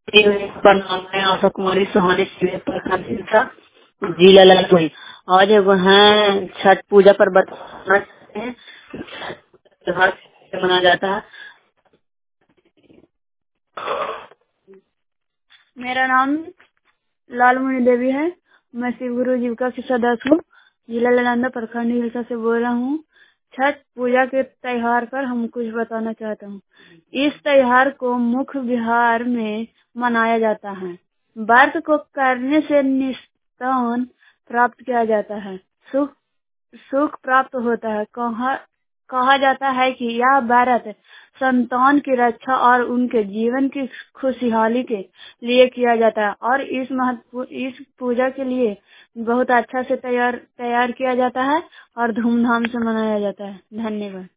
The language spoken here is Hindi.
का नाम है आशा कुमारी सुहानी शिविर प्रखंड हिंसा जिला लखनऊ। आज वहाँ छठ पूजा पर बताना चाहते हैं कि छठ त्योहार कैसे मनाया जाता है। मेरा नाम लालमणि देवी है। मैं शिव गुरु जीविका की सदस्य हूँ। जिला नालंदा प्रखंड हिलसा से बोल रहा हूँ। छठ पूजा के त्योहार पर हम कुछ बताना चाहता हूँ। इस त्योहार को मुख्य बिहार में मनाया जाता है। व्रत को करने से निस्तान प्राप्त किया जाता है, सुख सुख प्राप्त होता है। कहा जाता है कि यह व्रत संतान की रक्षा और उनके जीवन की खुशहाली के लिए किया जाता है और इस पूजा के लिए बहुत अच्छा से तैयार किया जाता है और धूमधाम से मनाया जाता है। धन्यवाद।